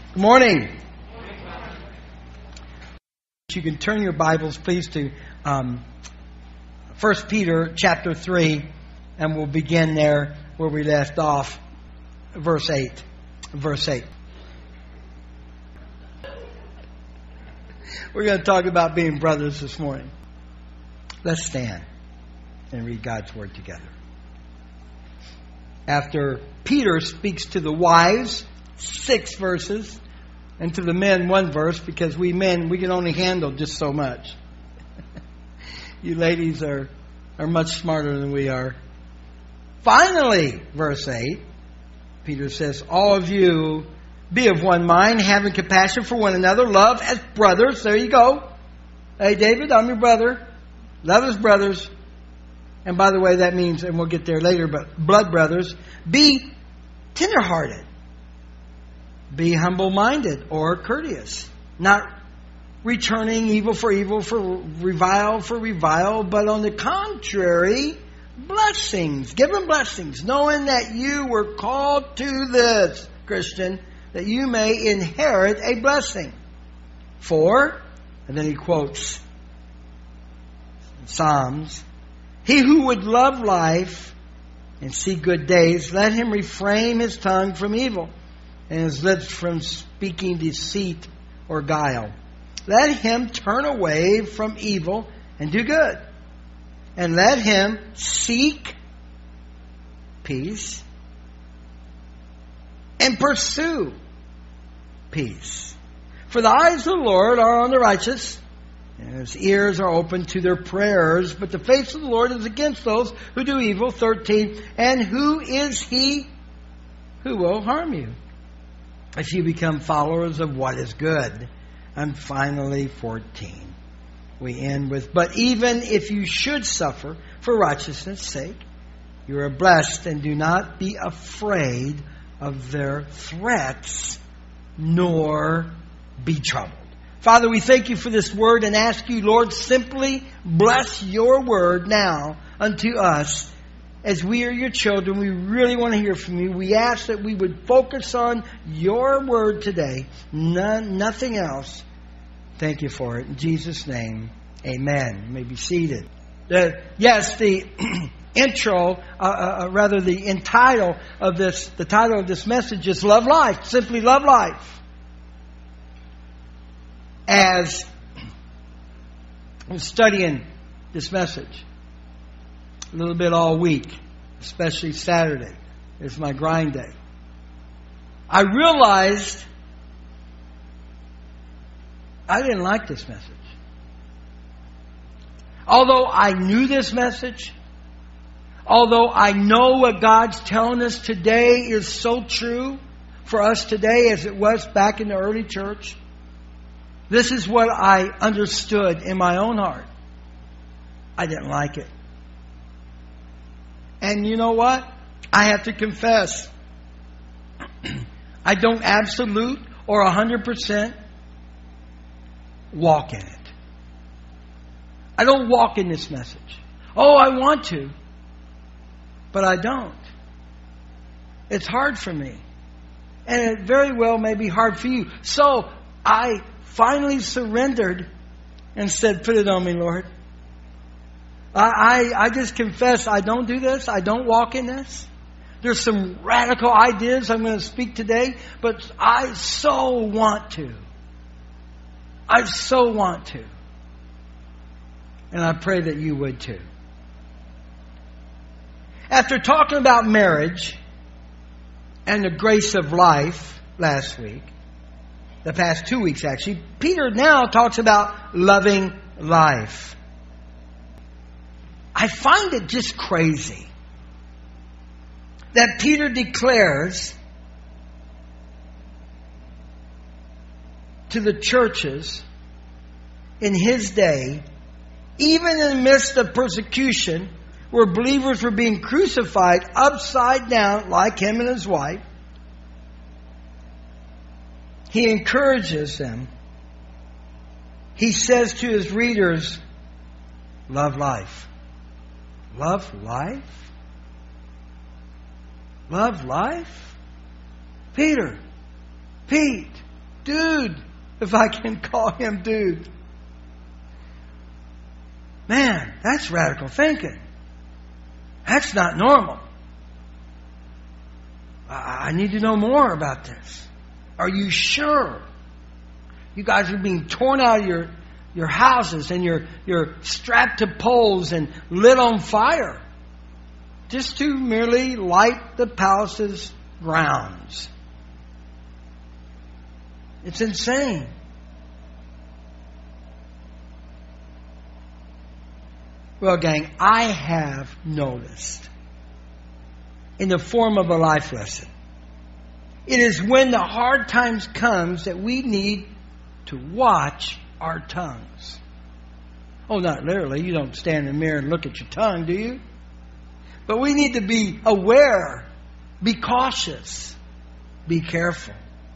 Good morning. You can turn your Bibles, please, to 1 Peter chapter 3, and we'll begin there where we left off, verse 8. Verse 8. We're going to talk about being brothers this morning. Let's stand and read God's Word together. After Peter speaks to the wives, 6 verses, and to the men 1 verse, because we men, we can only handle just so much. You ladies are much smarter than we are. Finally, verse 8, Peter says, all of you be of one mind, having compassion for one another, love as brothers. There you go. Hey, David, I'm your brother. Love as brothers. And by the way, that means, and we'll get there later, but blood brothers. Be tenderhearted. Be humble-minded or courteous. Not returning evil, for revile, but on the contrary, blessings. Give them blessings, knowing that you were called to this, Christian, that you may inherit a blessing. For, and then he quotes Psalms, he who would love life and see good days, let him refrain his tongue from evil and his lips from speaking deceit or guile. Let him turn away from evil and do good. And let him seek peace and pursue peace. For the eyes of the Lord are on the righteous, and his ears are open to their prayers. But the face of the Lord is against those who do evil. 13. And who is he who will harm you, if you become followers of what is good? And finally, 14. We end with, but even if you should suffer for righteousness' sake, you are blessed, and do not be afraid of their threats, nor be troubled. Father, we thank you for this word and ask you, Lord, simply bless your word now unto us. As we are your children, we really want to hear from you. We ask that we would focus on your word today. Nothing else. Thank you for it. In Jesus' name, amen. You may be seated. The intro, the title of this message is Love Life. Simply Love Life. As I'm studying this message a little bit all week, especially Saturday is my grind day, I realized I didn't like this message. Although I knew this message, although I know what God's telling us today is so true for us today as it was back in the early church, this is what I understood in my own heart. I didn't like it. And you know what? I have to confess, I don't absolute or 100% walk in it. I don't walk in this message. Oh, I want to, but I don't. It's hard for me. And it very well may be hard for you. So I finally surrendered and said, put it on me, Lord. I just confess I don't do this. I don't walk in this. There's some radical ideas I'm going to speak today, but I so want to. I so want to. And I pray that you would too. After talking about marriage and the grace of life last week, the past 2 weeks actually, Peter now talks about loving life. I find it just crazy that Peter declares to the churches in his day, even in the midst of persecution, where believers were being crucified upside down like him and his wife, he encourages them. He says to his readers, love life. Love life? Love life? Pete, Dude, if I can call him dude. Man, that's radical thinking. That's not normal. I need to know more about this. Are you sure? You guys are being torn out of your houses and you're strapped to poles and lit on fire just to merely light the palace's grounds. It's insane. Well, gang, I have noticed in the form of a life lesson, it is when the hard times comes that we need to watch our tongues. Oh, not literally. You don't stand in the mirror and look at your tongue, do you? But we need to be aware, be cautious, be careful.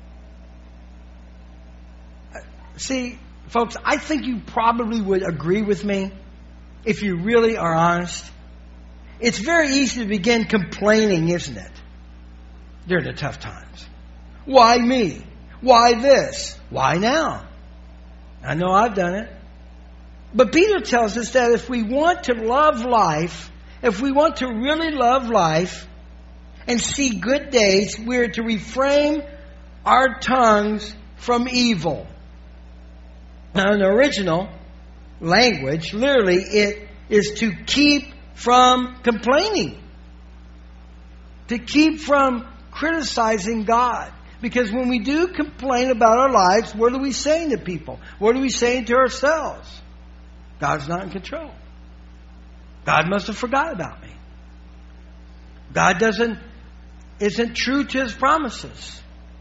See, folks, I think you probably would agree with me if you really are honest. It's very easy to begin complaining, isn't it? During the tough times. Why me? Why this? Why now? I know I've done it. But Peter tells us that if we want to love life, if we want to really love life and see good days, we're to refrain our tongues from evil. Now, in the original language, literally, it is to keep from complaining. To keep from criticizing God. Because when we do complain about our lives, what are we saying to people? What are we saying to ourselves? God's not in control. God must have forgot about me. God isn't true to His promises.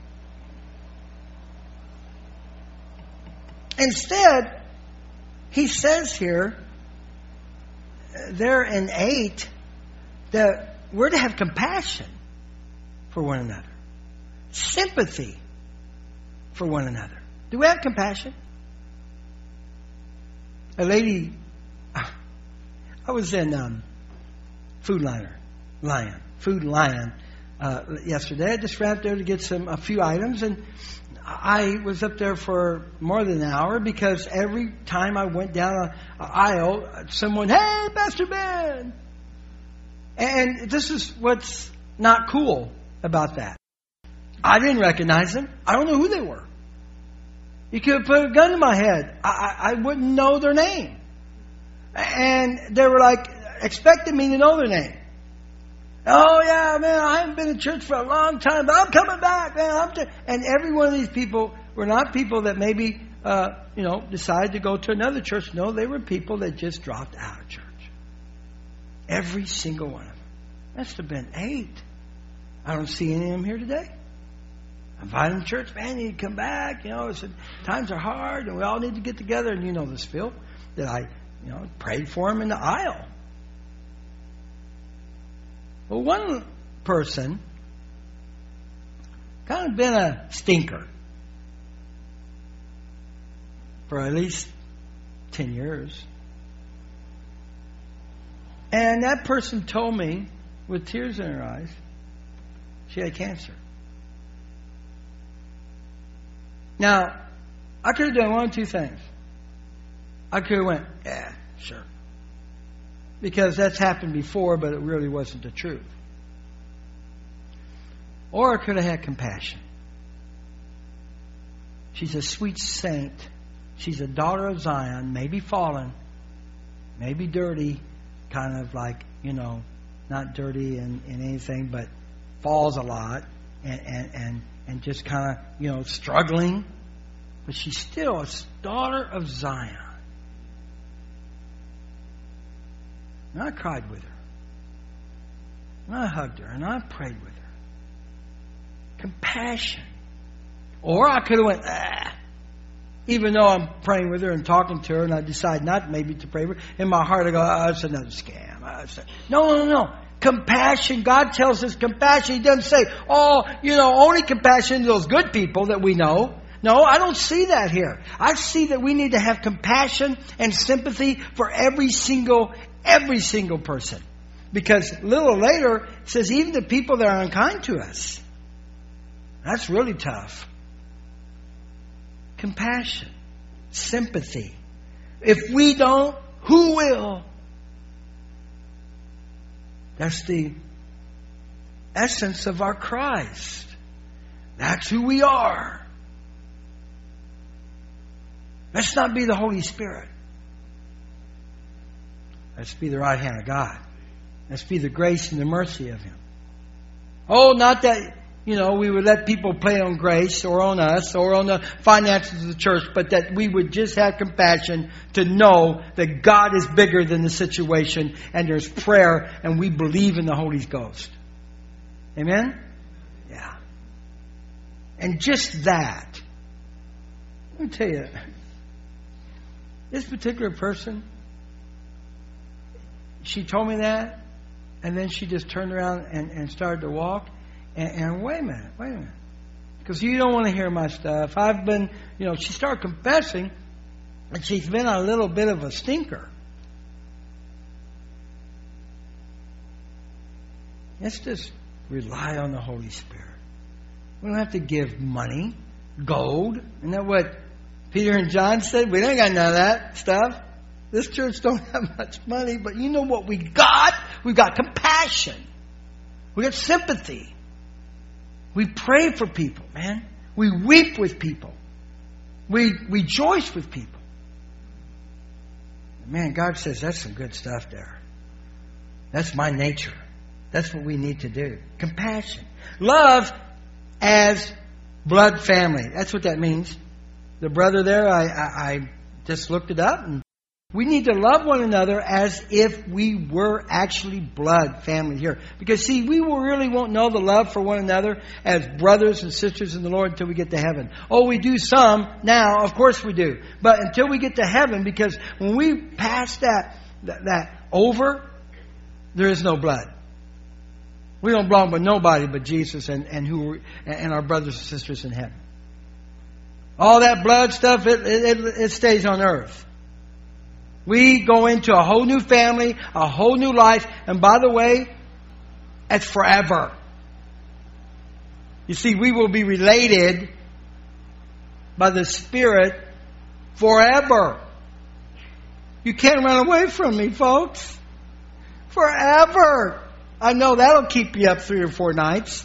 Instead, he says here, there in 8, that we're to have compassion for one another. Sympathy for one another. Do we have compassion? A lady, I was in Food Lion yesterday. I just ran up there to get a few items, and I was up there for more than an hour because every time I went down an aisle, someone, "Hey, Pastor Ben!" And this is what's not cool about that. I didn't recognize them. I don't know who they were. You could have put a gun to my head. I wouldn't know their name. And they were like, expecting me to know their name. "Oh, yeah, man, I haven't been in church for a long time, but I'm coming back, man." And every one of these people were not people that maybe, decided to go to another church. No, they were people that just dropped out of church. Every single one of them. Must have been 8. I don't see any of them here today. I invited them to church. "Man, you need to come back. I said, times are hard and we all need to get together." And you know this, Phil, that I, prayed for them in the aisle. Well, one person kind of been a stinker for at least 10 years. And that person told me, with tears in her eyes, she had cancer. Now, I could have done one of two things. I could have went, "Yeah, sure." Because that's happened before, but it really wasn't the truth. Or I could have had compassion. She's a sweet saint. She's a daughter of Zion, maybe fallen, maybe dirty, kind of like, not dirty in anything, but falls a lot and just kind of, struggling. But she's still a daughter of Zion. And I cried with her. And I hugged her. And I prayed with her. Compassion. Or I could have went, even though I'm praying with her and talking to her, and I decide not maybe to pray with her. In my heart I go, "It's another scam." No. Compassion. God tells us compassion. He doesn't say, only compassion to those good people that we know. No, I don't see that here. I see that we need to have compassion and sympathy for every single person. Because a little later, it says even the people that are unkind to us. That's really tough. Compassion. Sympathy. If we don't, who will? That's the essence of our Christ. That's who we are. Let's not be the Holy Spirit. Let's be the right hand of God. Let's be the grace and the mercy of Him. Oh, not that, we would let people play on grace or on us or on the finances of the church, but that we would just have compassion to know that God is bigger than the situation and there's prayer and we believe in the Holy Ghost. Amen? Yeah. And just that. Let me tell you, this particular person, she told me that, and then she just turned around and started to walk. And wait a minute. Because you don't want to hear my stuff. I've been, she started confessing, and she's been a little bit of a stinker. Let's just rely on the Holy Spirit. We don't have to give money, gold. Isn't that what Peter and John said? We ain't got none of that stuff. This church don't have much money, but you know what we got? We got compassion. We got sympathy. We pray for people, man. We weep with people. We rejoice with people. Man, God says that's some good stuff there. That's my nature. That's what we need to do. Compassion. Love as blood family. That's what that means. The brother there, I just looked it up, and we need to love one another as if we were actually blood family here. Because see, we really won't know the love for one another as brothers and sisters in the Lord until we get to heaven. Oh, we do some now, of course we do. But until we get to heaven, because when we pass that over, there is no blood. We don't belong with nobody but Jesus and our brothers and sisters in heaven. All that blood stuff, it stays on earth. We go into a whole new family, a whole new life. And by the way, it's forever. You see, we will be related by the Spirit forever. You can't run away from me, folks. Forever. I know that'll keep you up 3 or 4 nights.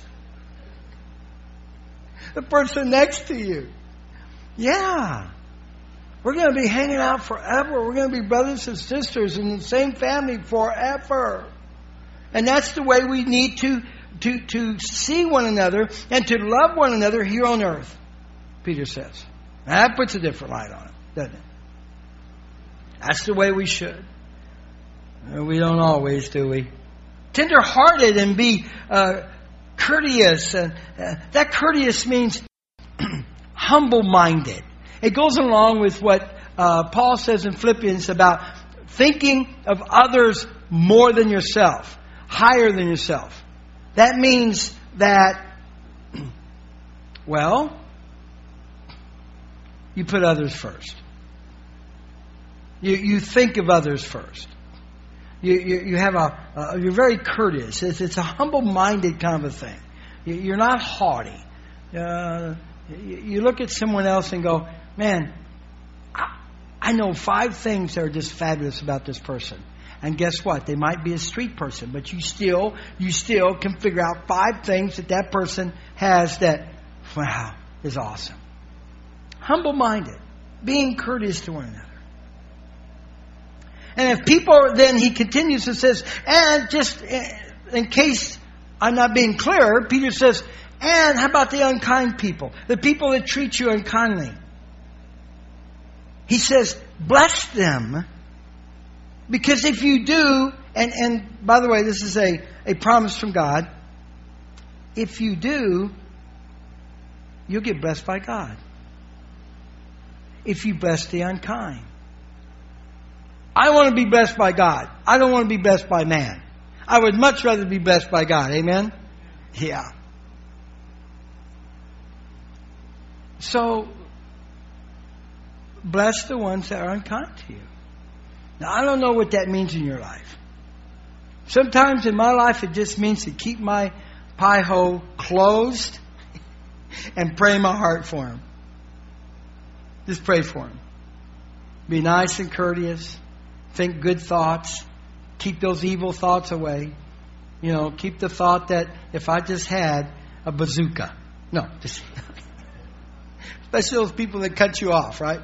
The person next to you. Yeah. We're going to be hanging out forever. We're going to be brothers and sisters in the same family forever. And that's the way we need to see one another and to love one another here on earth, Peter says. Now that puts a different light on it, doesn't it? That's the way we should. We don't always, do we? Tender-hearted and be courteous. And that courteous means humble-minded. It goes along with what Paul says in Philippians about thinking of others more than yourself, higher than yourself. That means that, well, you put others first. You think of others first. You have you're very courteous. It's a humble-minded kind of a thing. You're not haughty. You look at someone else and go, man, I know 5 things that are just fabulous about this person. And guess what? They might be a street person, but you still can figure out 5 things that person has that, wow, is awesome. Humble-minded, being courteous to one another. And if people, then he continues and says, and just in case I'm not being clear, Peter says, and how about the unkind people? The people that treat you unkindly. He says, bless them. Because if you do, and by the way, this is a promise from God. If you do, you'll get blessed by God. If you bless the unkind. I want to be blessed by God. I don't want to be blessed by man. I would much rather be blessed by God. Amen? Yeah. So, bless the ones that are unkind to you. Now, I don't know what that means in your life. Sometimes in my life, it just means to keep my pie hole closed and pray my heart for them. Just pray for him. Be nice and courteous. Think good thoughts. Keep those evil thoughts away. Keep the thought that if I just had a bazooka. No, just especially those people that cut you off, right?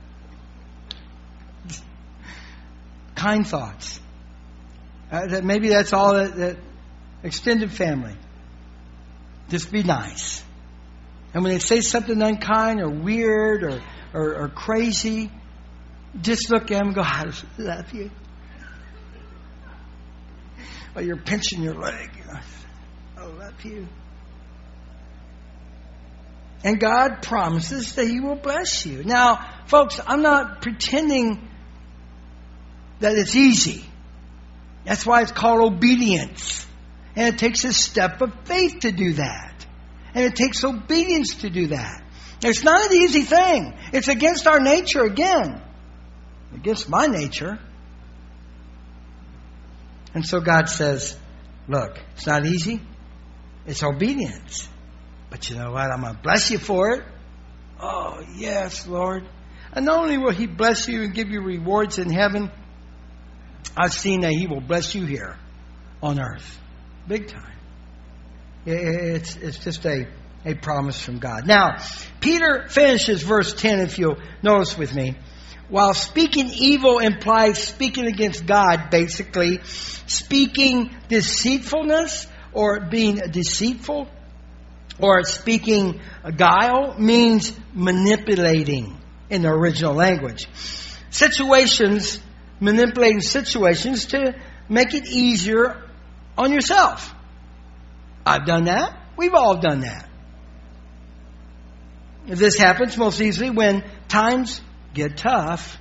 Kind thoughts. Maybe that's all that extended family. Just be nice. And when they say something unkind or weird or crazy, just look at them and go, I love you. Or you're pinching your leg. I love you. And God promises that He will bless you. Now, folks, I'm not pretending that it's easy. That's why it's called obedience. And it takes a step of faith to do that. And it takes obedience to do that. It's not an easy thing. It's against our nature again. Against my nature. And so God says, look, it's not easy. It's obedience. But you know what? I'm going to bless you for it. Oh, yes, Lord. And not only will He bless you and give you rewards in heaven, I've seen that He will bless you here on earth. Big time. It's just a promise from God. Now, Peter finishes verse 10, if you'll notice with me. While speaking evil implies speaking against God, basically, speaking deceitfulness or being deceitful or speaking guile means manipulating in the original language. Manipulating situations to make it easier on yourself. I've done that. We've all done that. This happens most easily when times get tough.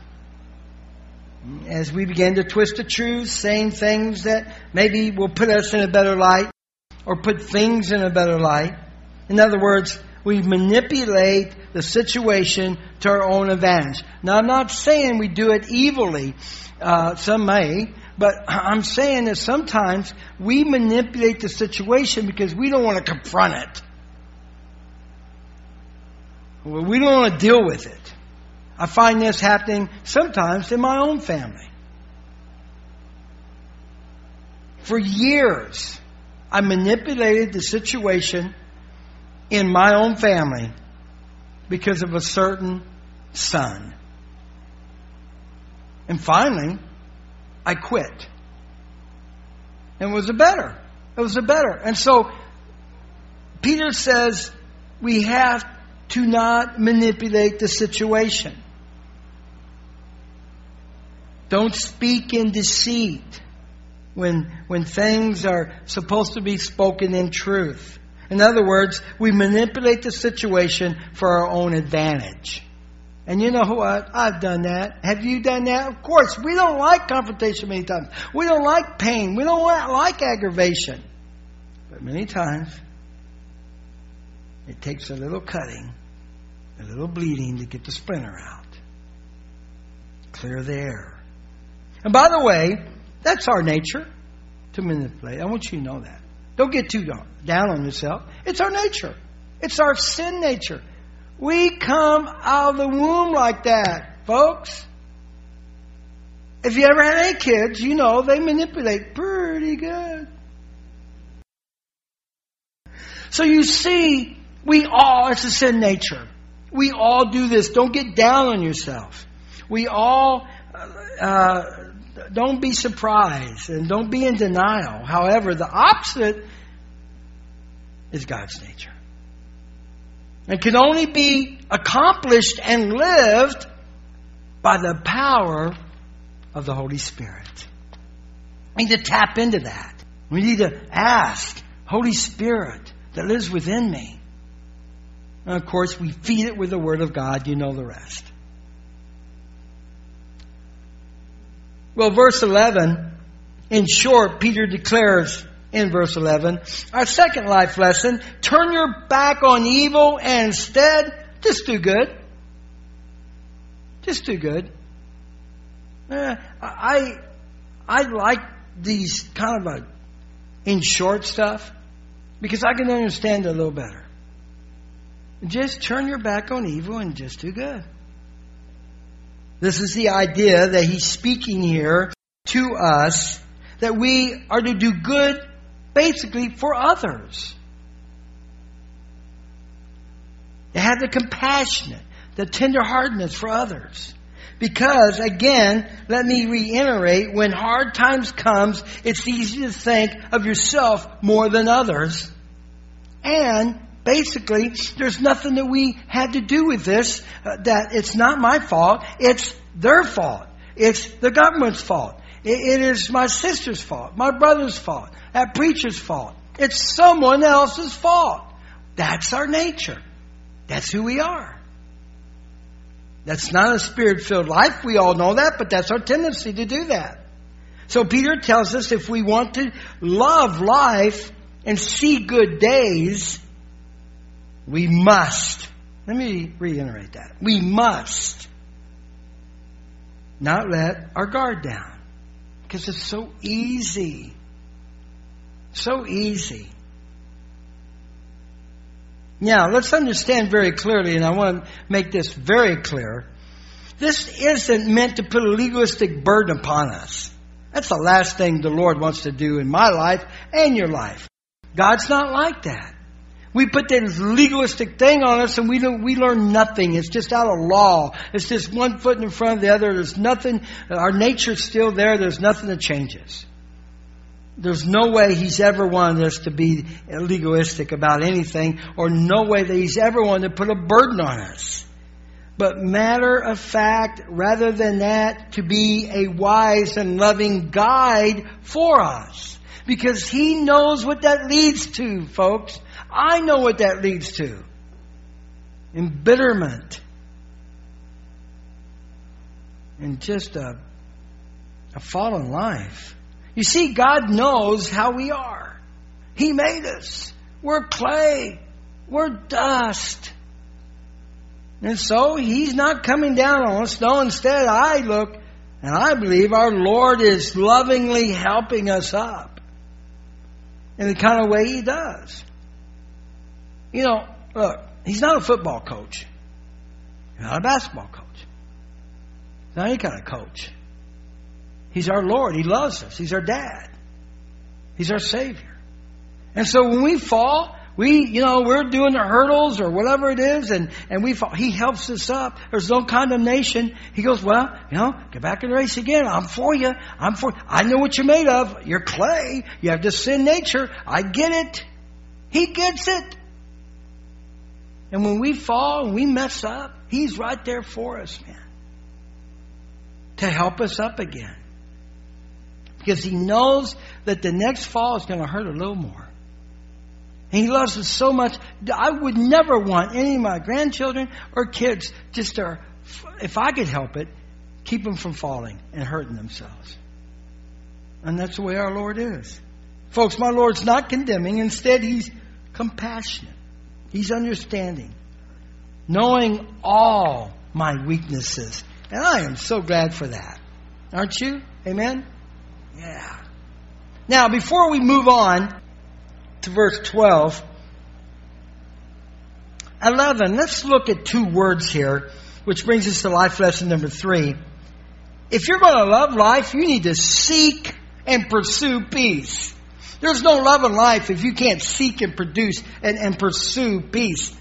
As we begin to twist the truth, saying things that maybe will put us in a better light or put things in a better light. In other words, we manipulate the situation to our own advantage. Now, I'm not saying we do it evilly. Some may. But I'm saying that sometimes we manipulate the situation because we don't want to confront it. We don't want to deal with it. I find this happening sometimes in my own family. For years, I manipulated the situation in my own family because of a certain son. And finally, I quit. And it was a better. And so, Peter says we have to not manipulate the situation. Don't speak in deceit when things are supposed to be spoken in truth. In other words, we manipulate the situation for our own advantage. And you know what? I've done that. Have you done that? Of course. We don't like confrontation many times. We don't like pain. We don't like aggravation. But many times, it takes a little cutting, a little bleeding to get the splinter out. Clear the air. And by the way, that's our nature, to manipulate. I want you to know that. Don't get too down on yourself. It's our nature. It's our sin nature. We come out of the womb like that, folks. If you ever had any kids, you know they manipulate pretty good. So you see, it's a sin nature. We all do this. Don't get down on yourself. We all, don't be surprised and don't be in denial. However, the opposite is God's nature. And can only be accomplished and lived by the power of the Holy Spirit. We need to tap into that. We need to ask, Holy Spirit that lives within me. And of course, we feed it with the Word of God. You know the rest. Well, verse 11, in short, Peter declares in verse 11, our second life lesson, turn your back on evil and instead just do good. Just do good. I like these kind of in short stuff because I can understand it a little better. Just turn your back on evil and just do good. This is the idea that he's speaking here to us, that we are to do good basically for others. To have the compassionate, the tenderheartedness for others. Because, again, let me reiterate, when hard times comes, it's easy to think of yourself more than others. And basically, there's nothing that we had to do with this, that it's not my fault, it's their fault. It's the government's fault. It is my sister's fault, my brother's fault, that preacher's fault. It's someone else's fault. That's our nature. That's who we are. That's not a Spirit-filled life. We all know that, but that's our tendency to do that. So Peter tells us if we want to love life and see good days, we must. Let me reiterate that. We must not let our guard down. Because it's so easy. So easy. Now, let's understand very clearly, and I want to make this very clear. This isn't meant to put a legalistic burden upon us. That's the last thing the Lord wants to do in my life and your life. God's not like that. We put this legalistic thing on us and we learn nothing. It's just out of law. It's just one foot in front of the other. There's nothing. Our nature's still there. There's nothing that changes. There's no way He's ever wanted us to be legalistic about anything, or no way that He's ever wanted to put a burden on us. But matter of fact, rather than that, to be a wise and loving guide for us. Because He knows what that leads to, folks. I know what that leads to. Embitterment. And just a fallen life. You see, God knows how we are. He made us. We're clay. We're dust. And so He's not coming down on us. No, instead I look and I believe our Lord is lovingly helping us up in the kind of way He does. You know, look, He's not a football coach. He's not a basketball coach. He's not any kind of coach. He's our Lord. He loves us. He's our dad. He's our Savior. And so when we fall, we're doing the hurdles or whatever it is, and we fall. He helps us up. There's no condemnation. He goes, well, get back in the race again. I'm for you. I know what you're made of. You're clay. You have this sin nature. I get it. He gets it. And when we fall and we mess up, He's right there for us, man. To help us up again. Because He knows that the next fall is going to hurt a little more. And He loves us so much. I would never want any of my grandchildren or kids just to, if I could help it, keep them from falling and hurting themselves. And that's the way our Lord is. Folks, my Lord's not condemning. Instead, He's compassionate. He's understanding. Knowing all my weaknesses. And I am so glad for that. Aren't you? Amen? Yeah. Now, before we move on to verse 12, 11, let's look at two words here, which brings us to life lesson number 3. If you're going to love life, you need to seek and pursue peace. There's no love in life if you can't seek and produce and pursue peace.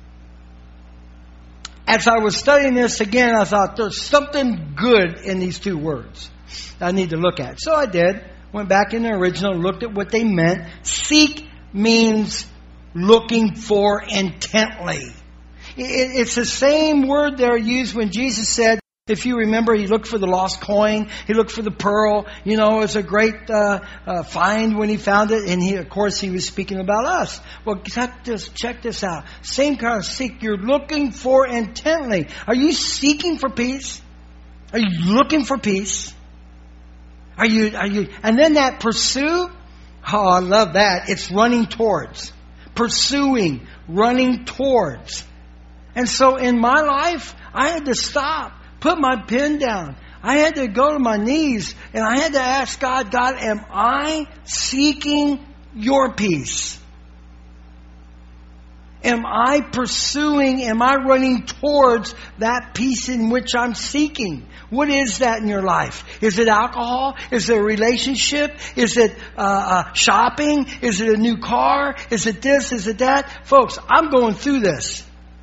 As I was studying this again, I thought there's something good in these two words I need to look at. So I did. Went back in the original, looked at what they meant. Seek means looking for intently. It's the same word there used when Jesus said, if you remember, He looked for the lost coin. He looked for the pearl. It was a great find when He found it. And He was speaking about us. Well, check this out. Same kind of seek. You're looking for intently. Are you seeking for peace? Are you looking for peace? Are you? And then that pursue. Oh, I love that. It's running towards. Pursuing. Running towards. And so in my life, I had to stop. Put my pen down. I had to go to my knees and I had to ask God, am I seeking your peace? Am I pursuing, am I running towards that peace in which I'm seeking? What is that in your life? Is it alcohol? Is it a relationship? Is it shopping? Is it a new car? Is it this? Is it that? Folks, I'm going through this.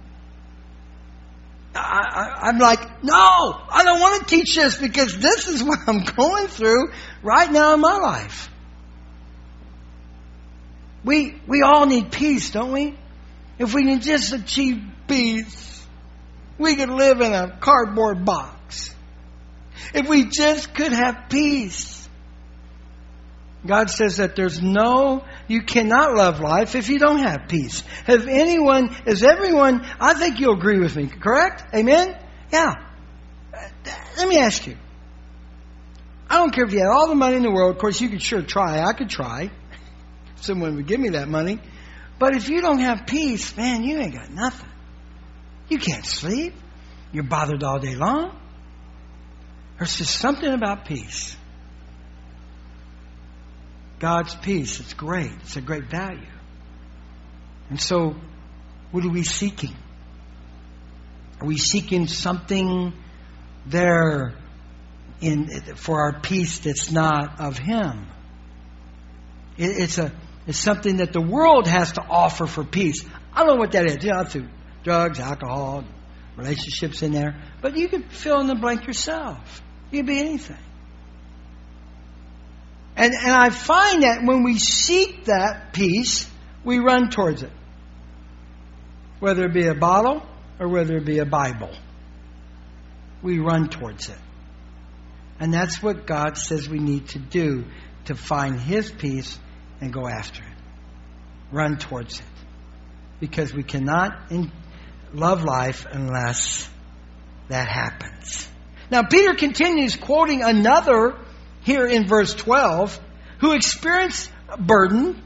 I'm like, no, I don't want to teach this because this is what I'm going through right now in my life. We all need peace, don't we? If we can just achieve peace, we could live in a cardboard box. If we just could have peace. God says that you cannot love life if you don't have peace. Is everyone, I think you'll agree with me, correct? Amen? Yeah. Let me ask you. I don't care if you had all the money in the world. Of course, you could sure try. I could try. Someone would give me that money. But if you don't have peace, man, you ain't got nothing. You can't sleep. You're bothered all day long. There's just something about peace. God's peace, it's great. It's a great value. And so, what are we seeking? Are we seeking something there for our peace that's not of Him? It's something that the world has to offer for peace. I don't know what that is. Through drugs, alcohol, relationships in there. But you can fill in the blank yourself. You can be anything. And I find that when we seek that peace, we run towards it. Whether it be a bottle or whether it be a Bible. We run towards it. And that's what God says we need to do to find His peace and go after it. Run towards it. Because we cannot love life unless that happens. Now Peter continues quoting another here in verse 12 who experienced burden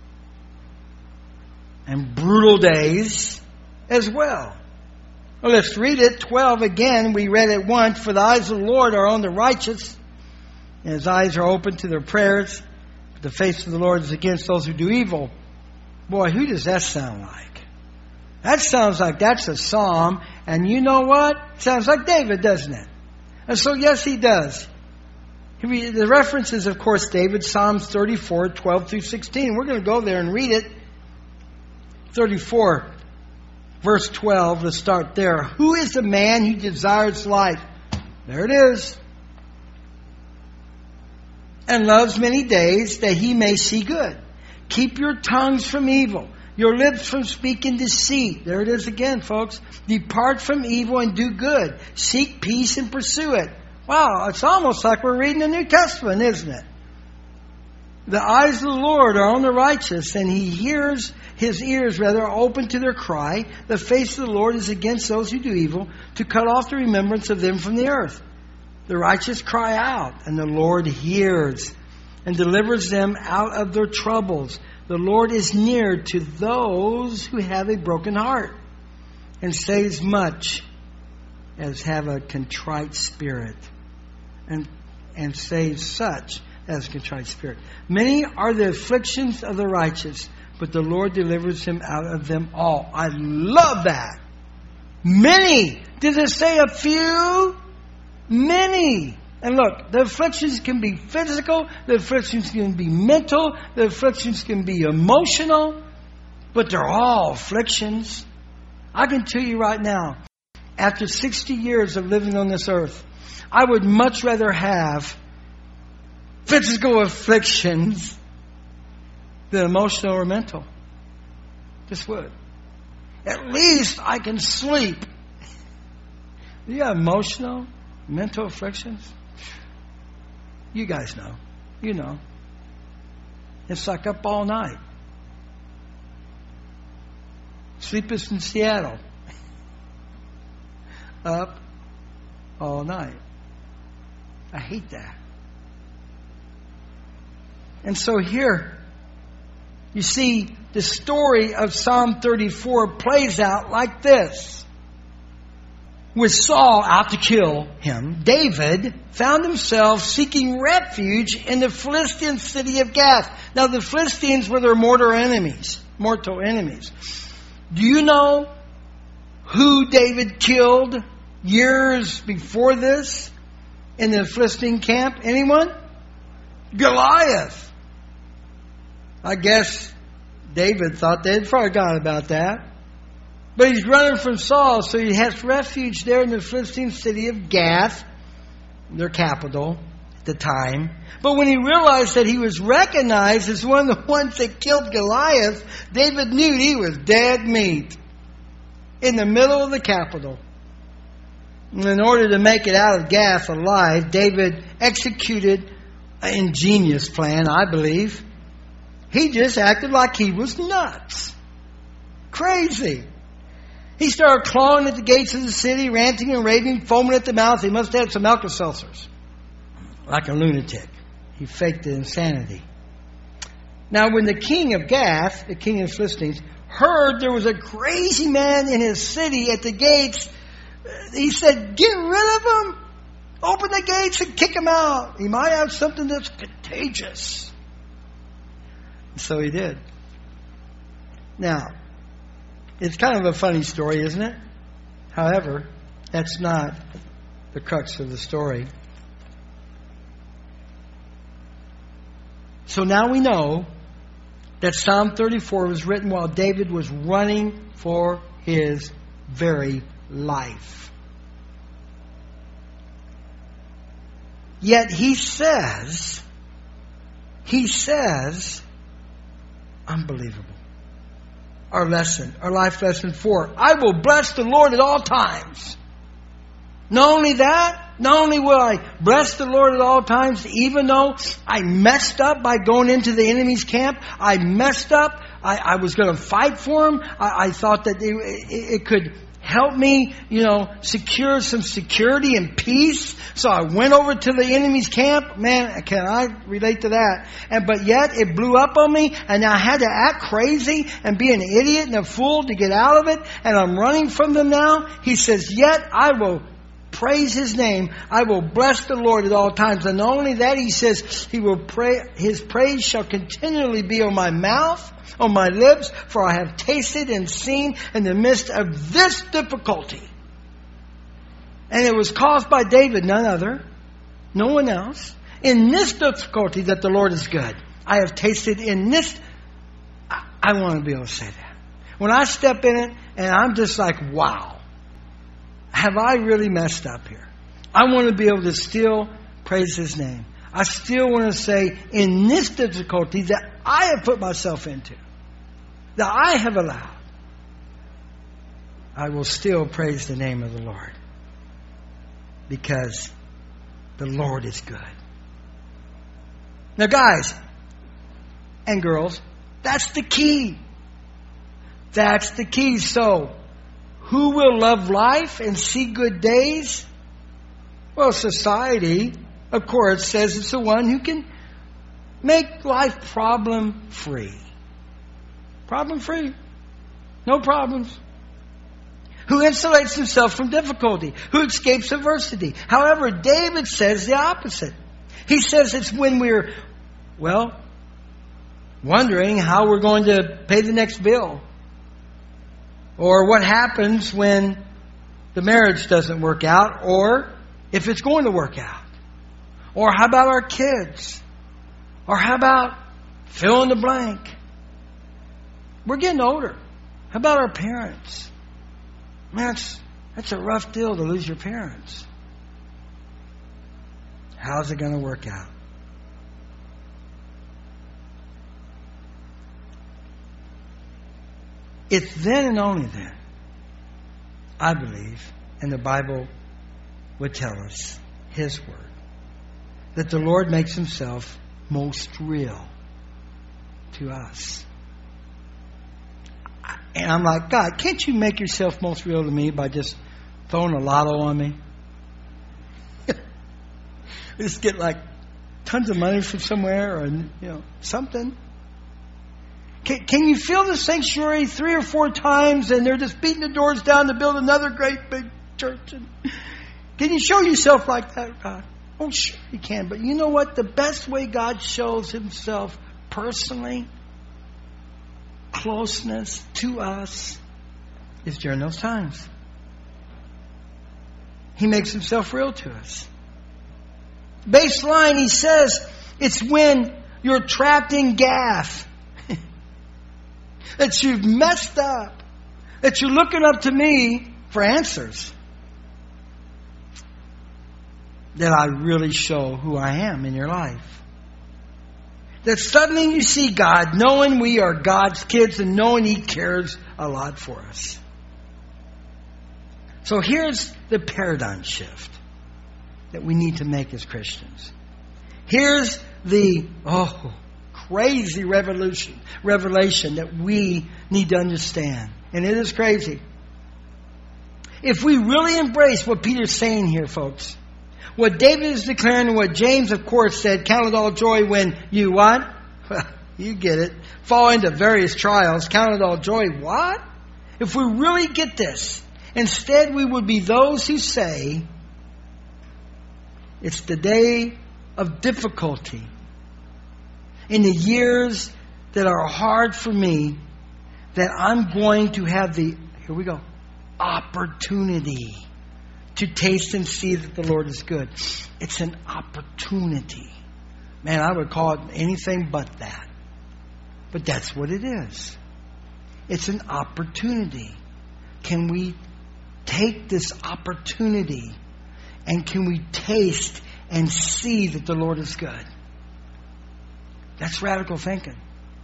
and brutal days as well. Well, let's read it. 12 again. We read it once. For the eyes of the Lord are on the righteous, and His eyes are open to their prayers. The face of the Lord is against those who do evil. Boy, who does that sound like? That sounds like that's a psalm. And you know what? It sounds like David, doesn't it? And so, yes, he does. The reference is, of course, David, Psalms 34, 12 through 16. We're going to go there and read it. 34, verse 12. Let's start there. Who is the man who desires life? There it is. And loves many days that he may see good. Keep your tongues from evil, your lips from speaking deceit. There it is again, folks. Depart from evil and do good. Seek peace and pursue it. Wow, it's almost like we're reading the New Testament, isn't it? The eyes of the Lord are on the righteous, and His ears are open to their cry. The face of the Lord is against those who do evil, to cut off the remembrance of them from the earth. The righteous cry out, and the Lord hears and delivers them out of their troubles. The Lord is near to those who have a broken heart, and saves much as have a contrite spirit, and saves such as a contrite spirit. Many are the afflictions of the righteous, but the Lord delivers him out of them all. I love that. Many. Does it say a few? Many. And look, the afflictions can be physical, the afflictions can be mental, the afflictions can be emotional, but they're all afflictions. I can tell you right now, after 60 years of living on this earth, I would much rather have physical afflictions than emotional or mental. Just would. At least I can sleep. You got emotional, mental afflictions? You guys know. You know. It's like up all night. Sleepless in Seattle. Up all night. I hate that. And so here, you see, the story of Psalm 34 plays out like this. With Saul out to kill him, David found himself seeking refuge in the Philistine city of Gath. Now, the Philistines were their mortal enemies. Do you know who David killed years before this in the Philistine camp? Anyone? Goliath. I guess David thought they'd forgotten about that. But he's running from Saul, so he has refuge there in the Philistine city of Gath, their capital at the time. But when he realized that he was recognized as one of the ones that killed Goliath, David knew he was dead meat in the middle of the capital. And in order to make it out of Gath alive, David executed an ingenious plan, I believe. He just acted like he was nuts. Crazy. He started clawing at the gates of the city, ranting and raving, foaming at the mouth. He must have had some Alka-Seltzers. Like a lunatic. He faked the insanity. Now, when the king of Gath, the king of the Philistines, heard there was a crazy man in his city at the gates, he said, get rid of him. Open the gates and kick him out. He might have something that's contagious. So he did. Now, it's kind of a funny story, isn't it? However, that's not the crux of the story. So now we know that Psalm 34 was written while David was running for his very life. Yet he says, unbelievable. Our life lesson 4. I will bless the Lord at all times. Not only that, not only will I bless the Lord at all times, even though I messed up by going into the enemy's camp, I messed up. I was going to fight for him. I thought that it could help me, secure some security and peace. So I went over to the enemy's camp. Man, can I relate to that? But yet it blew up on me, and I had to act crazy and be an idiot and a fool to get out of it. And I'm running from them now. He says, yet I will praise His name. I will bless the Lord at all times. And not only that, He says, His praise shall continually be on my mouth, on my lips, for I have tasted and seen in the midst of this difficulty. And it was caused by David, none other, no one else. In this difficulty that the Lord is good. I have tasted in this. I want to be able to say that. When I step in it and I'm just like, wow. Have I really messed up here? I want to be able to still praise His name. I still want to say, in this difficulty that I have put myself into, that I have allowed, I will still praise the name of the Lord. Because the Lord is good. Now, guys and girls, that's the key. That's the key. So, who will love life and see good days? Well, society, of course, says it's the one who can make life problem-free. Problem-free. No problems. Who insulates himself from difficulty. Who escapes adversity. However, David says the opposite. He says it's when we're, wondering how we're going to pay the next bill. Or what happens when the marriage doesn't work out, or if it's going to work out. Or how about our kids? Or how about fill in the blank? We're getting older. How about our parents? Man, that's a rough deal to lose your parents. How's it going to work out? It's then and only then, I believe, and the Bible would tell us, His Word, that the Lord makes Himself most real to us. And I'm like, God, can't you make yourself most real to me by just throwing a lotto on me? Just get like tons of money from somewhere or, something. Can you fill the sanctuary 3 or 4 times and they're just beating the doors down to build another great big church? Can you show yourself like that, God? Oh, sure you can. But you know what? The best way God shows Himself personally, closeness to us, is during those times. He makes himself real to us. Baseline, he says, it's when you're trapped in gaff. That you've messed up. That you're looking up to me for answers. That I really show who I am in your life. That suddenly you see God, knowing we are God's kids and knowing He cares a lot for us. So here's the paradigm shift that we need to make as Christians. Here's the crazy revelation that we need to understand. And it is crazy. If we really embrace what Peter's saying here, folks, what David is declaring and what James, of course, said, count it all joy when you what? You get it. Fall into various trials. Count it all joy. What? If we really get this, instead we would be those who say, it's the day of difficulty. In the years that are hard for me, that I'm going to have the, here we go, opportunity to taste and see that the Lord is good. It's an opportunity. Man, I would call it anything but that. But that's what it is. It's an opportunity. Can we take this opportunity and can we taste and see that the Lord is good? That's radical thinking.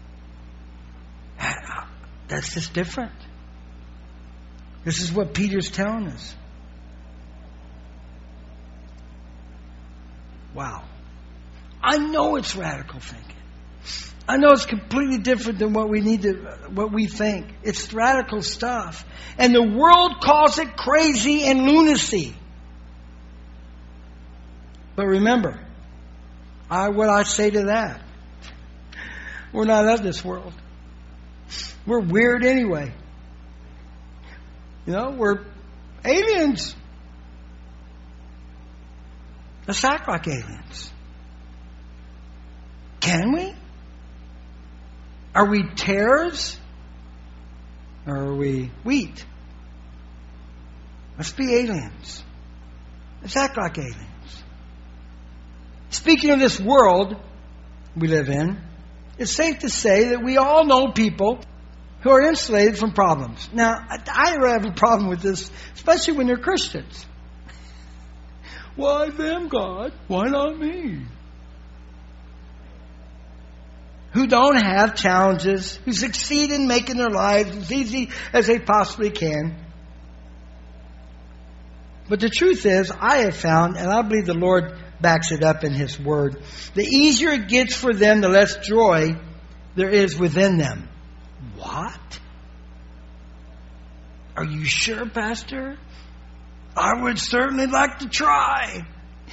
That's just different. This is what Peter's telling us. Wow. I know it's radical thinking. I know it's completely different than what we think. It's radical stuff. And the world calls it crazy and lunacy. But remember, what I say to that, we're not of this world. We're weird anyway. We're aliens. Let's act like aliens. Can we? Are we tares? Or are we wheat? Let's be aliens. Let's act like aliens. Speaking of this world we live in, it's safe to say that we all know people who are insulated from problems. Now, I have a problem with this, especially when they're Christians. Why them, God? Why not me? Who don't have challenges, who succeed in making their lives as easy as they possibly can. But the truth is, I have found, and I believe the Lord backs it up in His Word, the easier it gets for them, the less joy there is within them. What? Are you sure, Pastor? I would certainly like to try.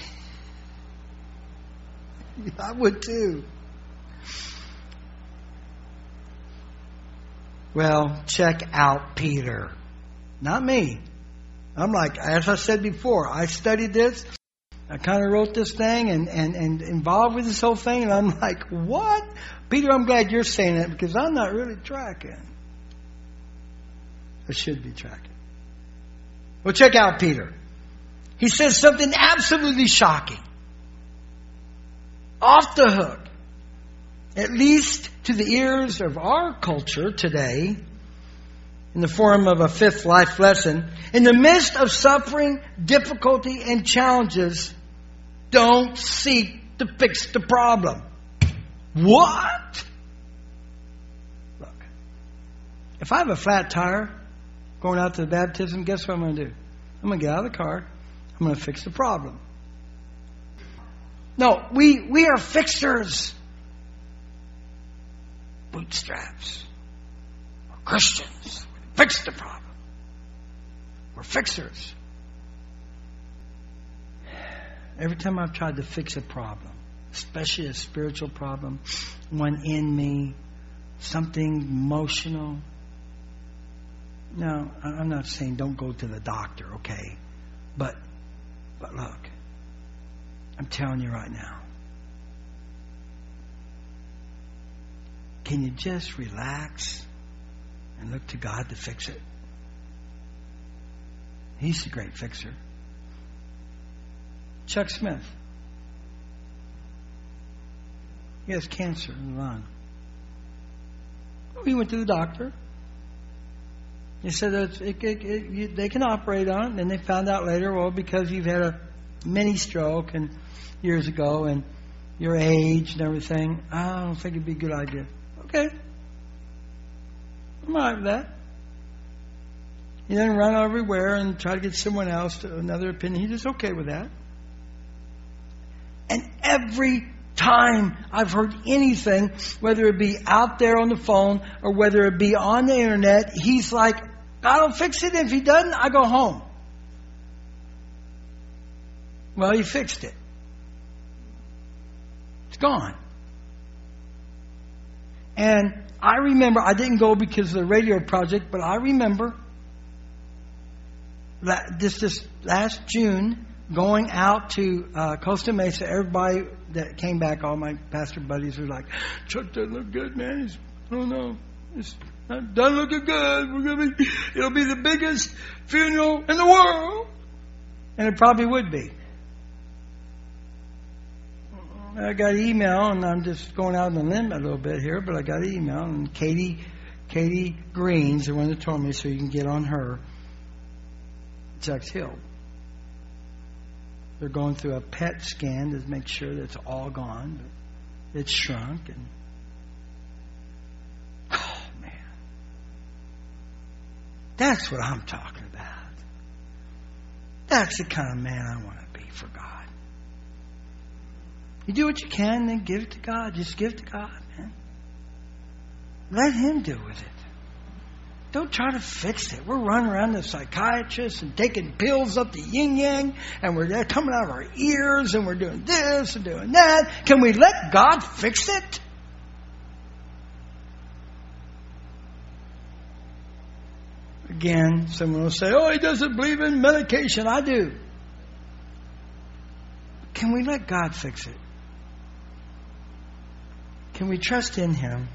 I would too. Well, check out Peter. Not me. I'm like, as I said before, I studied this. I kind of wrote this thing and involved with this whole thing. And I'm like, what? Peter, I'm glad you're saying that because I'm not really tracking. I should be tracking. Well, check out Peter. He says something absolutely shocking. Off the hook. At least to the ears of our culture today, in the form of a fifth life lesson. In the midst of suffering, difficulty, and challenges, don't seek to fix the problem. What? Look, if I have a flat tire going out to the baptism, guess what I'm going to do? I'm going to get out of the car. I'm going to fix the problem. No, we are fixers. Bootstraps. We're Christians. Fix the problem. We're fixers. Every time I've tried to fix a problem, especially a spiritual problem, one in me, something emotional. No, I'm not saying don't go to the doctor, okay? But look, I'm telling you right now. Can you just relax and look to God to fix it? He's the great fixer. Chuck Smith. He has cancer in the lung. He went to the doctor. He said that they can operate on it. And then they found out later, well, because you've had a mini stroke and years ago and your age and everything, I don't think it'd be a good idea. Okay. I'm all right with that. He doesn't run everywhere and try to get someone else to another opinion. He's just okay with that. And every time I've heard anything, whether it be out there on the phone or whether it be on the internet, he's like, God will fix it. If he doesn't, I go home. Well, he fixed it. It's gone. And I remember, I didn't go because of the radio project, but I remember that this last June, going out to Costa Mesa. Everybody that came back, all my pastor buddies were like, Chuck doesn't look good, man. I don't know. It's not done looking good. It'll be the biggest funeral in the world. And it probably would be. I got an email, and I'm just going out on the limb a little bit here, but I got an email, and Katie Green's the one that told me, so you can get on her. Chuck's healed. They're going through a PET scan to make sure that it's all gone, but it's shrunk. And oh man, that's what I'm talking about. That's the kind of man I want to be for God. You do what you can, then give it to God. Just give it to God, man. Let Him do with it. Don't try to fix it. We're running around the psychiatrists and taking pills up the yin-yang, and they're coming out of our ears, and we're doing this and doing that. Can we let God fix it? Again, someone will say, oh, he doesn't believe in medication. I do. Can we let God fix it? Can we trust in Him?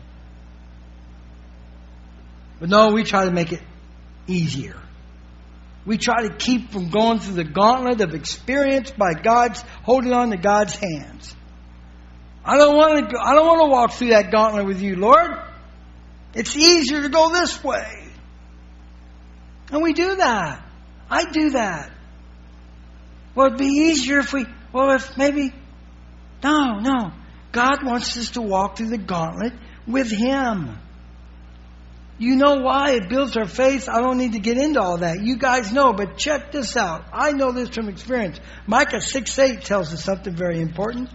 But no, we try to make it easier. We try to keep from going through the gauntlet of experience by God's holding on to God's hands. I don't want to walk through that gauntlet with you, Lord. It's easier to go this way. And we do that. I do that. Well, it'd be easier if maybe... No. God wants us to walk through the gauntlet with Him. You know why? It builds our faith. I don't need to get into all that. You guys know, but check this out. I know this from experience. Micah 6:8 tells us something very important.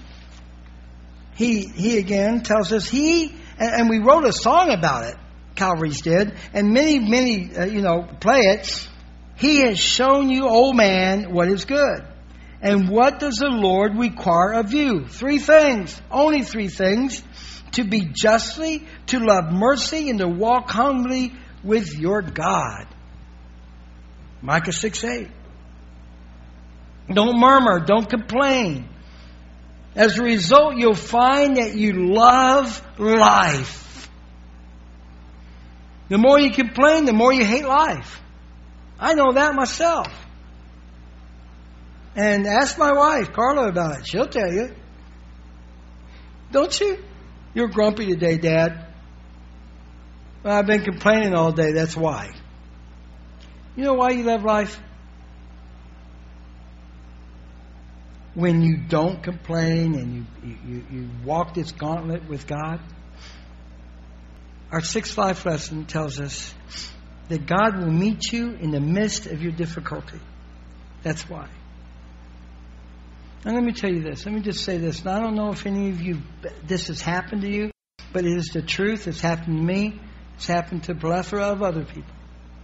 He again tells us and we wrote a song about it. Calvary's did, and many play it. He has shown you, O man, what is good. And what does the Lord require of you? 3 things. Only 3 things. To be justly, to love mercy, and to walk humbly with your God. Micah 6:8. Don't murmur. Don't complain. As a result, you'll find that you love life. The more you complain, the more you hate life. I know that myself. And ask my wife, Carla, about it. She'll tell you. Don't you? You're grumpy today, Dad. Well, I've been complaining all day. That's why. You know why you love life? When you don't complain and you walk this gauntlet with God. Our 6th life lesson tells us that God will meet you in the midst of your difficulty. That's why. And let me tell you this. Let me just say this. And I don't know if any of you, this has happened to you, but it is the truth. It's happened to me. It's happened to a plethora of other people.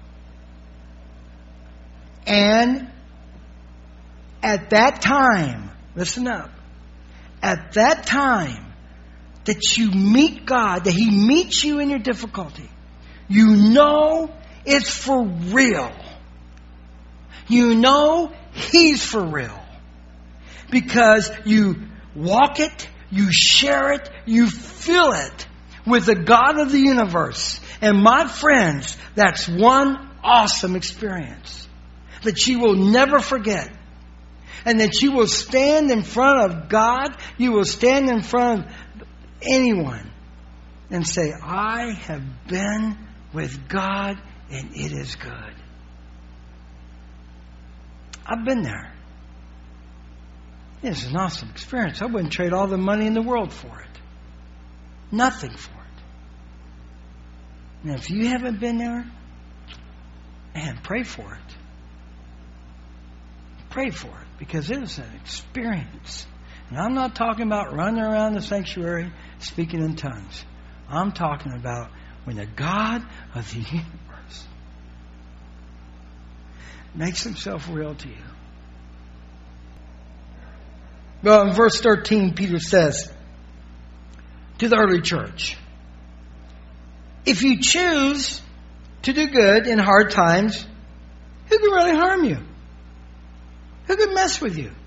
And at that time, listen up, at that time that you meet God, that He meets you in your difficulty, you know it's for real. You know He's for real. Because you walk it, you share it, you feel it with the God of the universe. And my friends, that's one awesome experience. that you will never forget. And that you will stand in front of God, you will stand in front of anyone and say, I have been with God and it is good. I've been there. It's an awesome experience. I wouldn't trade all the money in the world for it. Nothing for it. And if you haven't been there, man, pray for it. Pray for it, because it is an experience. And I'm not talking about running around the sanctuary speaking in tongues. I'm talking about when the God of the universe makes himself real to you. Well, in verse 13, Peter says to the early church, if you choose to do good in hard times, who can really harm you? Who can mess with you?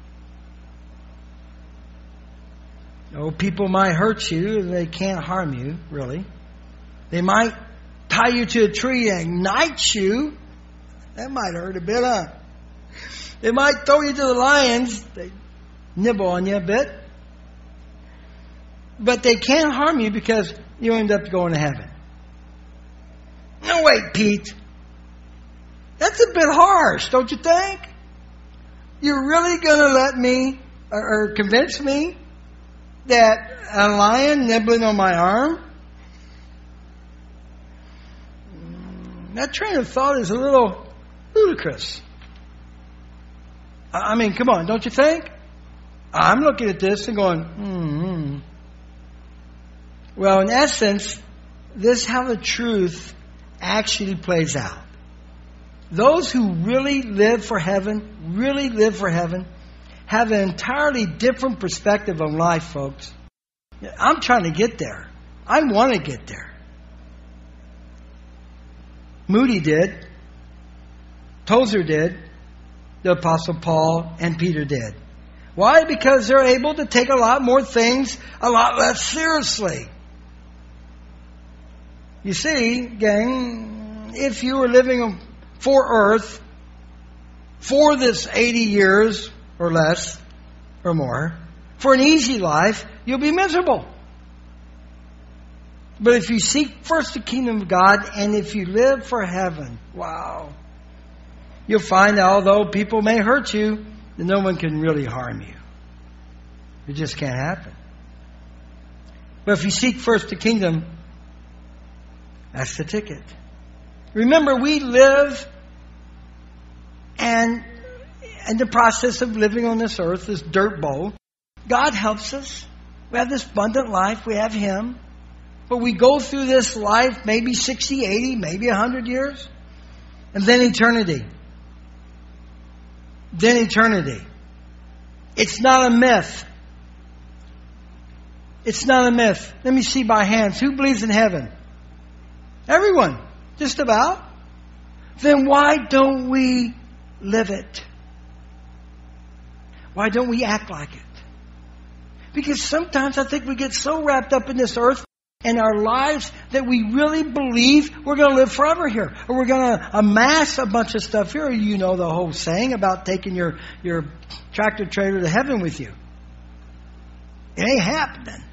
Oh, people might hurt you and they can't harm you, really. They might tie you to a tree and ignite you. That might hurt a bit, huh? They might throw you to the lions. They nibble on you a bit. But they can't harm you because you end up going to heaven. No, wait, Pete. That's a bit harsh, don't you think? You're really going to let me or convince me that a lion nibbling on my arm? That train of thought is a little ludicrous. I mean, come on, don't you think? I'm looking at this and going, Well, in essence, this is how the truth actually plays out. Those who really live for heaven, have an entirely different perspective on life, folks. I'm trying to get there. I want to get there. Moody did. Tozer did. The Apostle Paul and Peter did. Why? Because they're able to take a lot more things a lot less seriously. You see, gang, if you were living for earth for this 80 years or less or more, for an easy life, you'll be miserable. But if you seek first the kingdom of God and if you live for heaven, wow, you'll find that although people may hurt you, that no one can really harm you. It just can't happen. But if you seek first the kingdom, that's the ticket. Remember, we live and in the process of living on this earth, this dirt bowl, God helps us. We have this abundant life. We have Him. But we go through this life maybe 60, 80, maybe 100 years. And then eternity. Then eternity. It's not a myth. It's not a myth. Let me see by hands. Who believes in heaven? Everyone. Just about. Then why don't we live it? Why don't we act like it? Because sometimes I think we get so wrapped up in this earth and our lives that we really believe we're going to live forever here. Or we're going to amass a bunch of stuff here. You know the whole saying about taking your tractor trailer to heaven with you. It ain't happening.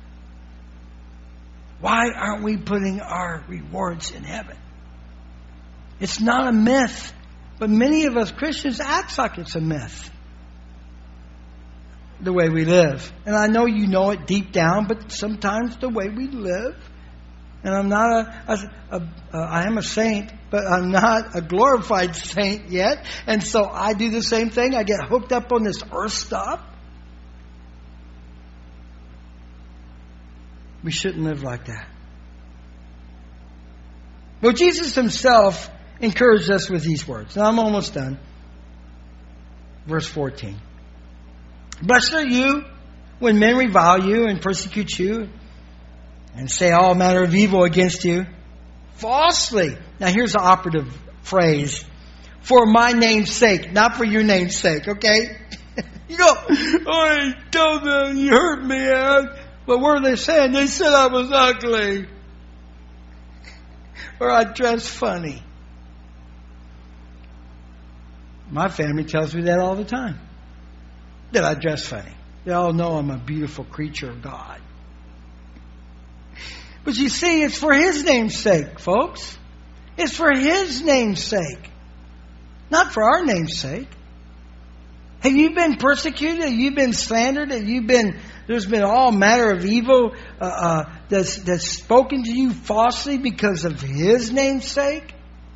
Why aren't we putting our rewards in heaven? It's not a myth. But many of us Christians act like it's a myth. The way we live. And I know you know it deep down, but sometimes the way we live, and I'm not I am a saint, but I'm not a glorified saint yet. And so I do the same thing. I get hooked up on this earth stuff. We shouldn't live like that. Well, Jesus Himself encouraged us with these words. Now I'm almost done. Verse 14. Blessed are you when men revile you and persecute you and say all manner of evil against you falsely. Now here's the operative phrase. For my name's sake, not for your name's sake, okay? You go, I told them you hurt me, Ed. But what were they saying? They said I was ugly. Or I dressed funny. My family tells me that all the time. That I dress funny. They all know I'm a beautiful creature of God. But you see, it's for His name's sake, folks. It's for His name's sake. Not for our name's sake. Have you been persecuted? Have you been slandered? There's been all manner of evil that's spoken to you falsely because of His name's sake?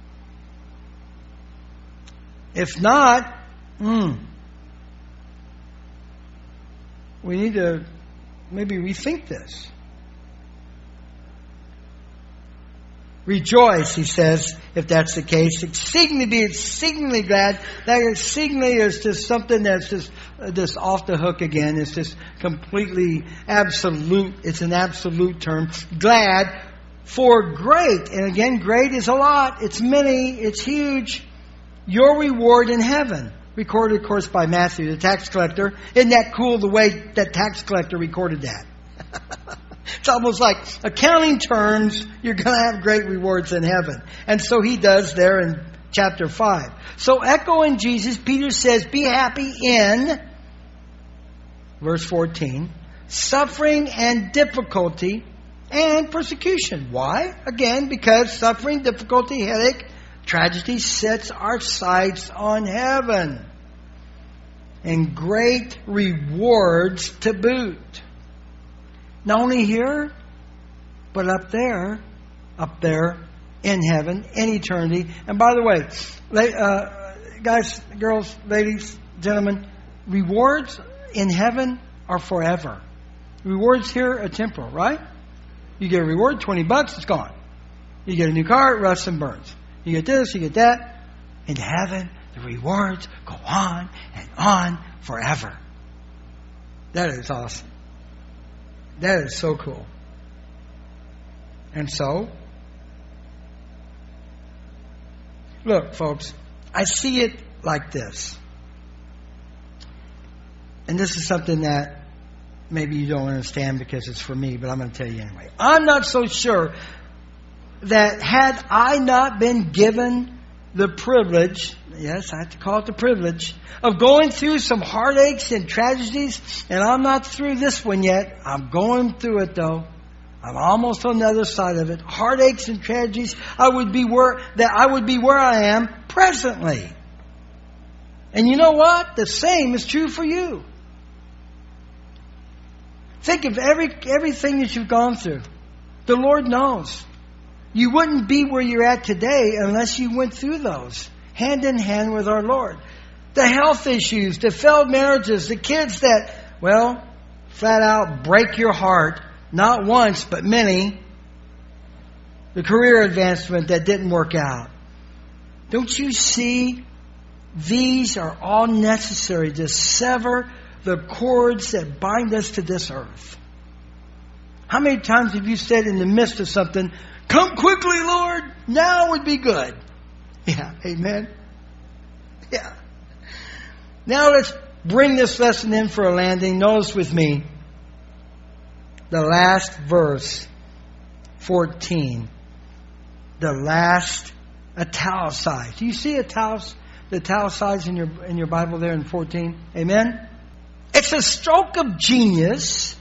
If not, we need to maybe rethink this. Rejoice, he says, if that's the case. Exceedingly glad. That exceedingly is just something that's just off the hook again. It's just completely absolute. It's an absolute term. Glad for great. And again, great is a lot. It's many. It's huge. Your reward in heaven. Recorded, of course, by Matthew, the tax collector. Isn't that cool the way that tax collector recorded that? It's almost like accounting terms, you're going to have great rewards in heaven. And so he does there in chapter 5. So echoing Jesus, Peter says, be happy in, verse 14, suffering and difficulty and persecution. Why? Again, because suffering, difficulty, headache, tragedy sets our sights on heaven. And great rewards to boot. Not only here, but up there in heaven, in eternity. And by the way, guys, girls, ladies, gentlemen, rewards in heaven are forever. Rewards here are temporal, right? You get a reward, $20, it's gone. You get a new car, it rusts and burns. You get this, you get that. In heaven, the rewards go on and on forever. That is awesome. That is so cool. And so, look, folks, I see it like this. And this is something that maybe you don't understand because it's for me, but I'm going to tell you anyway. I'm not so sure that had I not been given the privilege, yes, I have to call it the privilege, of going through some heartaches and tragedies, and I'm not through this one yet. I'm going through it though. I'm almost on the other side of it. Heartaches and tragedies, I would be where I am presently. And you know what? The same is true for you. Think of everything that you've gone through. The Lord knows. You wouldn't be where you're at today unless you went through those, hand in hand with our Lord. The health issues, the failed marriages, the kids that, well, flat out break your heart, not once, but many. The career advancement that didn't work out. Don't you see? These are all necessary to sever the cords that bind us to this earth. How many times have you said in the midst of something, come quickly, Lord, now would be good. Yeah, amen. Yeah. Now let's bring this lesson in for a landing. Notice with me the last verse, 14. The last italicized. Do you see the italicized in your Bible there in 14? Amen? It's a stroke of genius.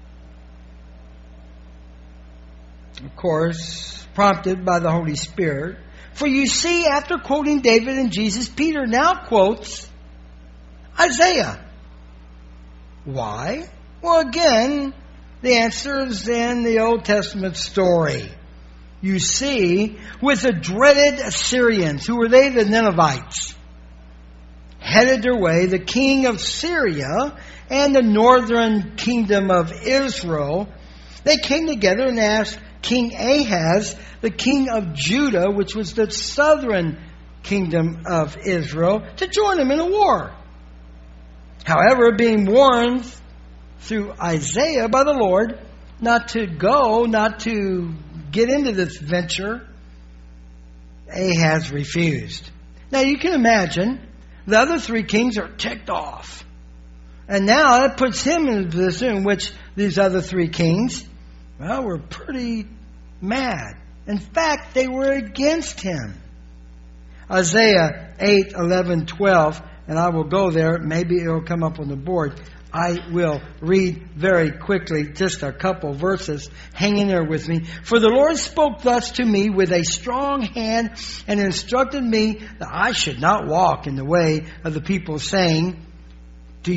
Of course, prompted by the Holy Spirit. For you see, after quoting David and Jesus, Peter now quotes Isaiah. Why? Well, again, the answer is in the Old Testament story. You see, with the dreaded Assyrians, who were they? The Ninevites, headed their way, the king of Syria and the northern kingdom of Israel, they came together and asked King Ahaz, the king of Judah, which was the southern kingdom of Israel, to join them in a war. However, being warned through Isaiah by the Lord not to get into this venture, Ahaz refused. Now you can imagine the other three kings are ticked off. And now that puts him in a position in which these other three kings, well, were pretty mad. In fact, they were against him. Isaiah 8, 11, 12, and I will go there. Maybe it will come up on the board. I will read very quickly just a couple verses. Hang in there with me. For the Lord spoke thus to me with a strong hand and instructed me that I should not walk in the way of the people, saying, do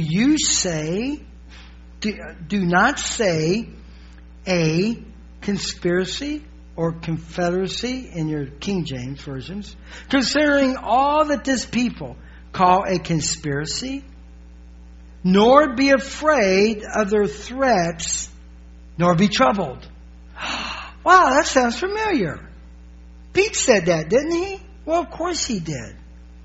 not say a conspiracy or confederacy in your King James versions, considering all that this people call a conspiracy, nor be afraid of their threats, nor be troubled. Wow, that sounds familiar. Pete said that, didn't he? Well, of course he did.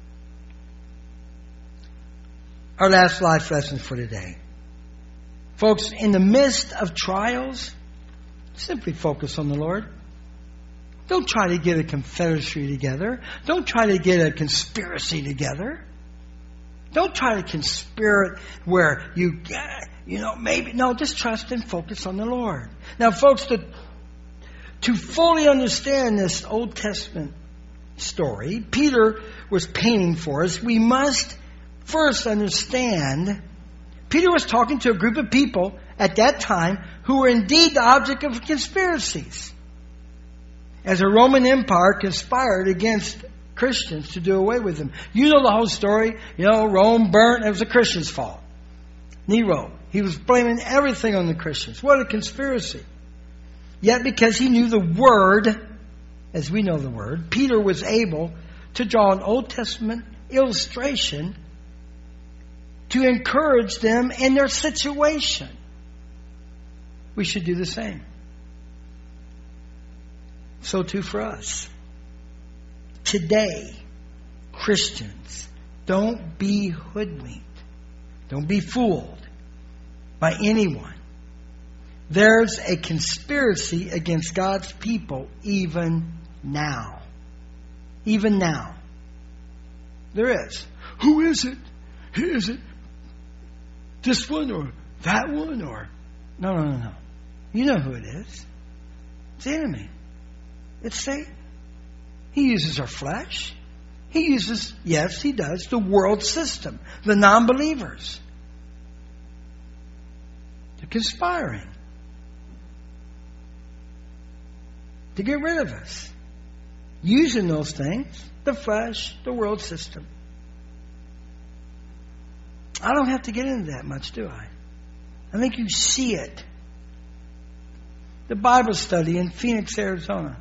Our last life lesson for today. Folks, in the midst of trials, simply focus on the Lord. Don't try to get a confederacy together. Don't try to get a conspiracy together. Don't try to conspire where maybe. No, just trust and focus on the Lord. Now, folks, to fully understand this Old Testament story Peter was painting for us, we must first understand Peter was talking to a group of people at that time who were indeed the object of conspiracies. As the Roman Empire conspired against Christians to do away with them. You know the whole story. Rome burnt. It was the Christians' fault. Nero. He was blaming everything on the Christians. What a conspiracy. Yet because he knew the Word, as we know the Word, Peter was able to draw an Old Testament illustration to encourage them in their situation. We should do the same. So too for us. Today, Christians, don't be hoodwinked. Don't be fooled by anyone. There's a conspiracy against God's people even now. Even now. There is. Who is it? Is it this one or that one? Or No. You know who it is. It's the enemy. It's Satan. He uses our flesh. He uses, yes, he does, the world system, the non-believers. They're conspiring to get rid of us. Using those things, the flesh, the world system. I don't have to get into that much, do I? I think you see it. The Bible study in Phoenix, Arizona.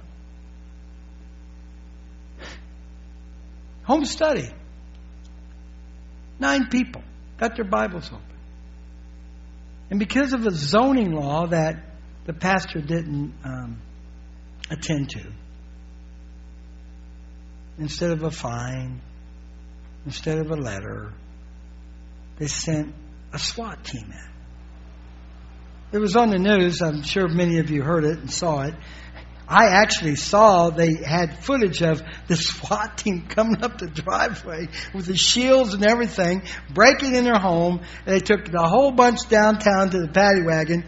Home study. 9 people got their Bibles open. And because of a zoning law that the pastor didn't attend to, instead of a fine, instead of a letter, they sent a SWAT team in. It was on the news. I'm sure many of you heard it and saw it. I actually saw they had footage of the SWAT team coming up the driveway with the shields and everything, breaking in their home. And they took the whole bunch downtown to the paddy wagon.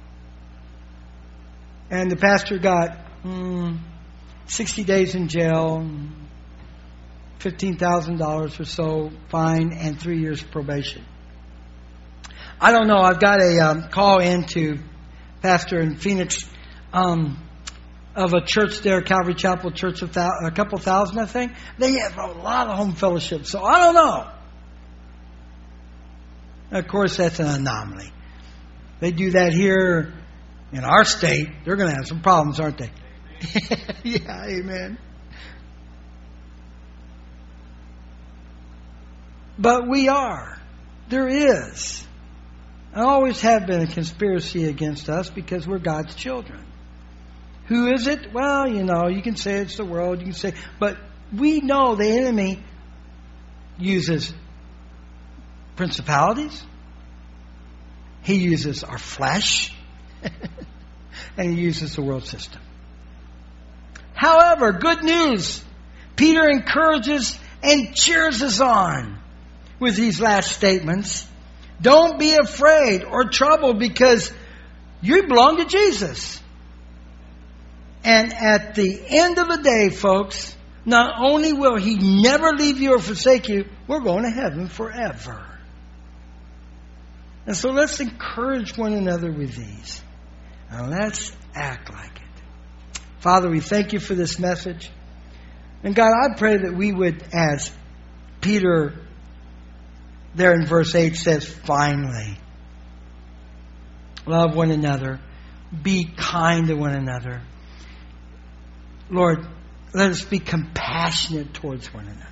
And the pastor got 60 days in jail, $15,000 or so fine, and 3 years probation. I don't know. I've got a call into pastor in Phoenix of a church there, Calvary Chapel Church, a couple thousand, I think. They have a lot of home fellowship, so I don't know. Of course, that's an anomaly. They do that here in our state. They're going to have some problems, aren't they? Yeah, amen. But we are. There is. And always have been a conspiracy against us because we're God's children. Who is it? Well, you can say it's the world. You can say, but we know the enemy uses principalities. He uses our flesh. And he uses the world system. However, good news. Peter encourages and cheers us on with these last statements. Don't be afraid or troubled because you belong to Jesus. And at the end of the day, folks, not only will He never leave you or forsake you, we're going to heaven forever. And so let's encourage one another with these. And let's act like it. Father, we thank you for this message. And God, I pray that we would, as Peter there in verse 8 says, finally, love one another. Be kind to one another. Lord, let us be compassionate towards one another.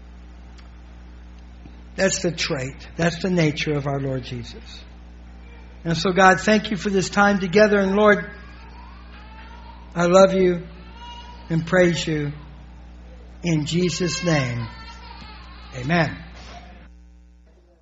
That's the trait. That's the nature of our Lord Jesus. And so, God, thank you for this time together. And Lord, I love you and praise you. In Jesus' name, amen.